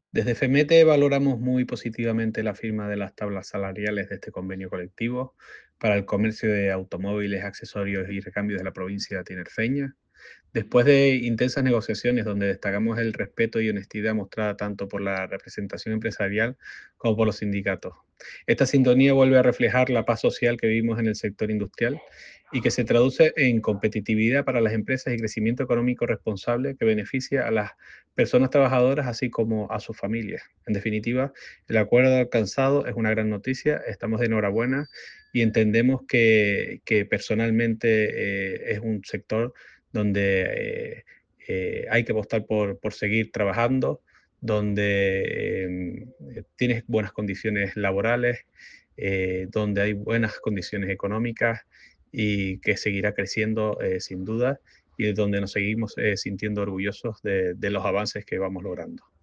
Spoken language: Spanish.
Desde FEMETE valoramos muy positivamente la firma de las tablas salariales de este convenio colectivo para el comercio de automóviles, accesorios y recambios de la provincia tinerfeña. Después de intensas negociaciones donde destacamos el respeto y honestidad mostrada tanto por la representación empresarial como por los sindicatos. Esta sintonía vuelve a reflejar la paz social que vivimos en el sector industrial y que se traduce en competitividad para las empresas y crecimiento económico responsable que beneficia a las personas trabajadoras así como a sus familias. En definitiva, el acuerdo alcanzado es una gran noticia, estamos de enhorabuena y entendemos que personalmente es un sector donde hay que apostar por seguir trabajando, donde tienes buenas condiciones laborales, donde hay buenas condiciones económicas y que seguirá creciendo sin duda y donde nos seguimos sintiendo orgullosos de los avances que vamos logrando.